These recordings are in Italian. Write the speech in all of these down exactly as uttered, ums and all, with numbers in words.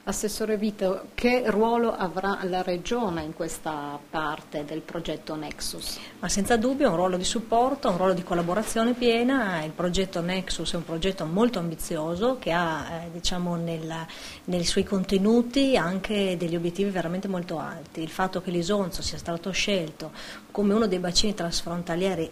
Assessore Vito, che ruolo avrà la Regione in questa parte del progetto Nexus? Ma senza dubbio un ruolo di supporto, un ruolo di collaborazione piena. Il progetto Nexus è un progetto molto ambizioso che ha eh, diciamo nel, nei suoi contenuti anche degli obiettivi veramente molto alti. Il fatto che l'Isonzo sia stato scelto come uno dei bacini trasfrontalieri,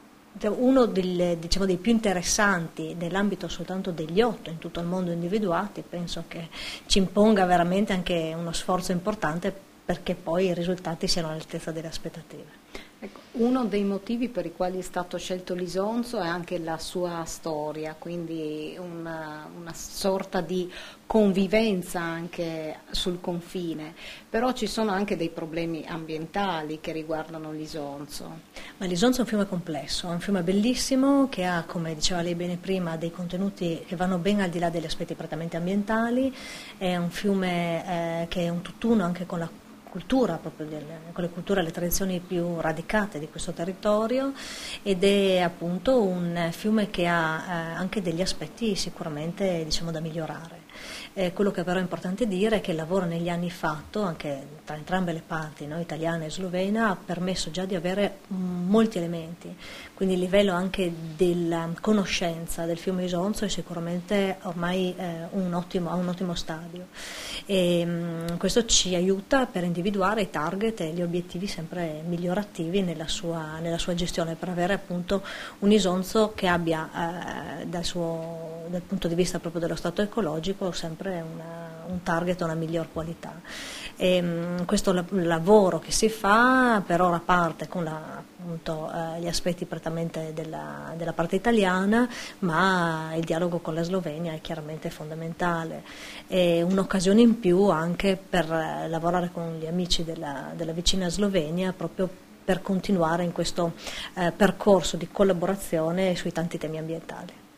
uno del, diciamo, dei più interessanti nell'ambito soltanto degli otto in tutto il mondo individuati, penso che ci imponga veramente anche uno sforzo importante perché poi i risultati siano all'altezza delle aspettative. Ecco, uno dei motivi per i quali è stato scelto l'Isonzo è anche la sua storia, quindi una, una sorta di convivenza anche sul confine, però ci sono anche dei problemi ambientali che riguardano l'Isonzo. Ma l'Isonzo è un fiume complesso, è un fiume bellissimo che ha, come diceva lei bene prima, dei contenuti che vanno ben al di là degli aspetti prettamente ambientali, è un fiume eh, che è un tutt'uno anche con la cultura, proprio delle, con le culture e le tradizioni più radicate di questo territorio, ed è appunto un fiume che ha eh, anche degli aspetti sicuramente diciamo da migliorare. Eh, quello che però è importante dire è che il lavoro negli anni fatto, anche tra entrambe le parti, no, italiana e slovena, ha permesso già di avere mh, molti elementi, quindi il livello anche della conoscenza del fiume Isonzo è sicuramente ormai eh, un ottimo, a un ottimo stadio, e mh, questo ci aiuta per individuare i target e gli obiettivi sempre migliorativi nella sua, nella sua gestione, per avere appunto un Isonzo che abbia eh, dal, suo, dal punto di vista proprio dello stato ecologico sempre una, un target, una miglior qualità. E, mh, questo la, lavoro che si fa per ora parte con la, appunto, eh, gli aspetti prettamente della, della parte italiana, ma il dialogo con la Slovenia è chiaramente fondamentale. È un'occasione in più anche per eh, lavorare con gli amici della, della vicina Slovenia proprio per continuare in questo eh, percorso di collaborazione sui tanti temi ambientali.